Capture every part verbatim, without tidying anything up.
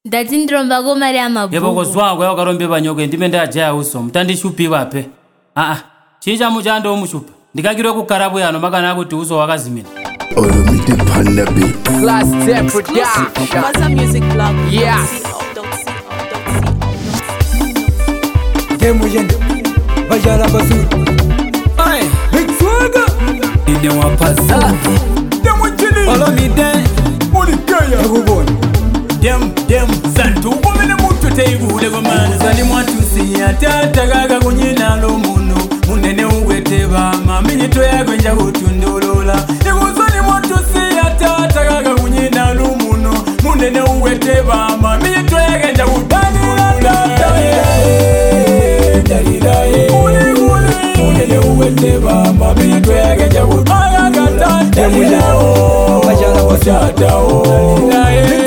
Ndatindromba gomari amabugu. Yebo kozwako yakarombe banyoke ndime ndajaya uso mtandishupi wape. Ah ah. Chinja mujando omushupa. Ndikagirwe kukarabu yano makana kuti uso wakazimina. Olomide Panda B. Class ten production. Maza music blog. Yes. Demo yendo Bajala basuri Aye Big Swagger Ine wapasa Demo chili Olomide Ulikaya Eguboni Dem, dem, santu Ubomene mutu teigu Ulego mani Zali mwatu siya Tata gaga kunyina lo munu Munene uweteba Mamini toya kwenja kutundolola Ego zali mwatu siya Tata gaga kunyina lo munu Munene uweteba Mamini toya kwenja kutundolola Dalilaye Munene uweteba Mamini toya kwenja kutundolola Dalilaye Bajala basuri Dalilaye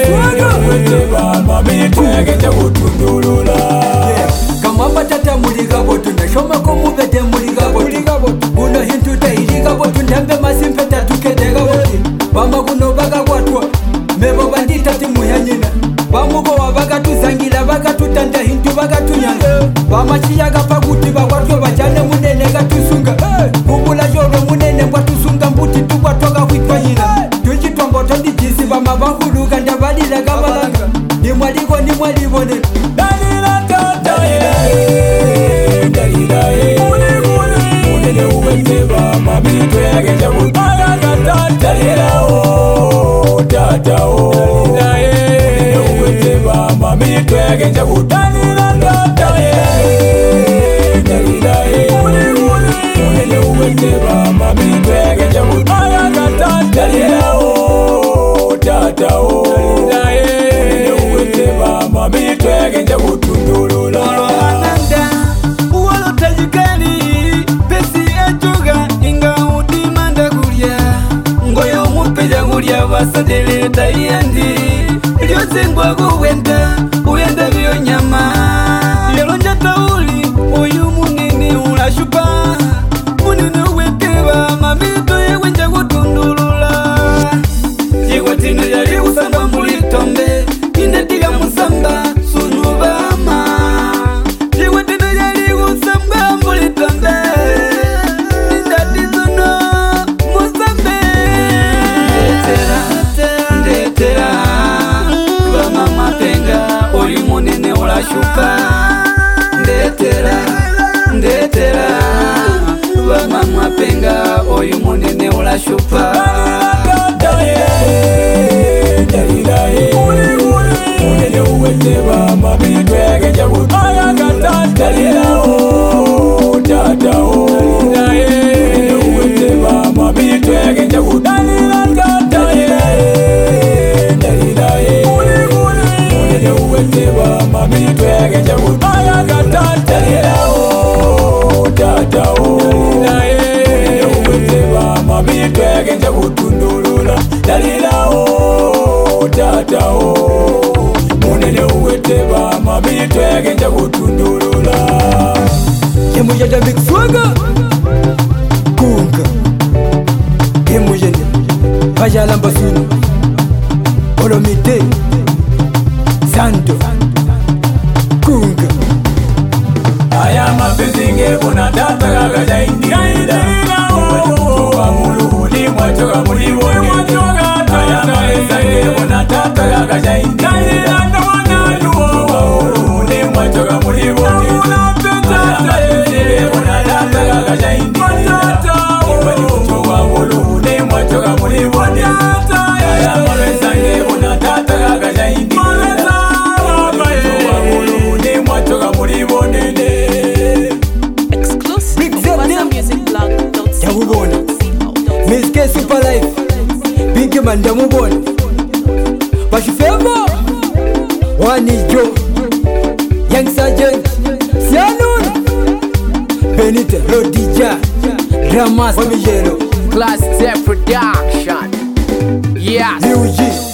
Kama batata mulika botu Nashoma kumubete mulika botu Kuno hintu tahirika botu Ndembe masimpeta tukedega botu Bama kuno baka kwatwa Mebo bandita timu ya nyina Bamugo wa baka tuzangila baka tutanda hintu baka tunyanga Bama chiyaga paguti bakwatwa Bajane munene gatusunga Kubula joro munene kwa tusunga Mbuti tukwa toka kwitwa nyina Tunjitwa mboto ndi jisi Bama bahuluka ndabadila gabalanga Nimwaliko nimwalibone Dalila tata ye Dalilaye Munene uweteba Mamini twege jabu Tata Dalila o Tata o Dalilaye Munene uweteba Mamini twege jabu Dalila tata ye Dalilaye Munene uweteba Mamini twege jabu Tata Dalila o Tata o Dalilaye Mami twege nja kutundulula Olwananda uwalo tajikani Pesi echuga inga udimanda kulia Ngoyo mupeja kulia basadele taiendi Lyose ngwago wenda uyenda vyo nyama Yelonja tauli uyu munini ulashupa Munini uwekeba mami twege nja kutundulula Jikwatino yali usamba mulitombe Indetiga musamba sunubama Jikwatino yali usamba mulitombe Indetizuno musambe Ndetera, ndetera Bama mapenga Oli munene ulashupa Ndetera, ndetera Bama mapenga Oli munene ulashupa Dalilaye Munene uweteba Mami twege jabu Dalila o Tata o Dalilaye Munene uweteba Mami twege jabu Dalilaye Dalilaye Munene uweteba Mami twege jabu Dalila o Tata o Dalilaye Munene uweteba Mami twege jabu tundulula Dalila o Tata o Munene uweteba Mami twege nja kutundulula Yemujada Big Swagger Kunga Yemujada Bajala basuri Olomide Santo Kunga Aya mapenzi ngekuna tata kagaja indira Mwetuwa muluhuli mwachoka mulibonge Aya mapenzi ngekuna tata kagaja indira Mwetuwa muluhuli mwachoka mulibonge Aya mapenzi ngekuna tata kagaja indira Mwetuwa muluhuli mwachoka mulibonge Aya mapenzi ngekuna tata kagaja indira Mwetuwa muluhuli mwachoka mulibonge Exclusive. Maza music blog. Yabubona Miss K Super Life Big Man ndamubona Bashifemo Wani Joe Young Sergeant Sianun Benita Rodija Dramas Famigero Class ten production. Yes. Liu G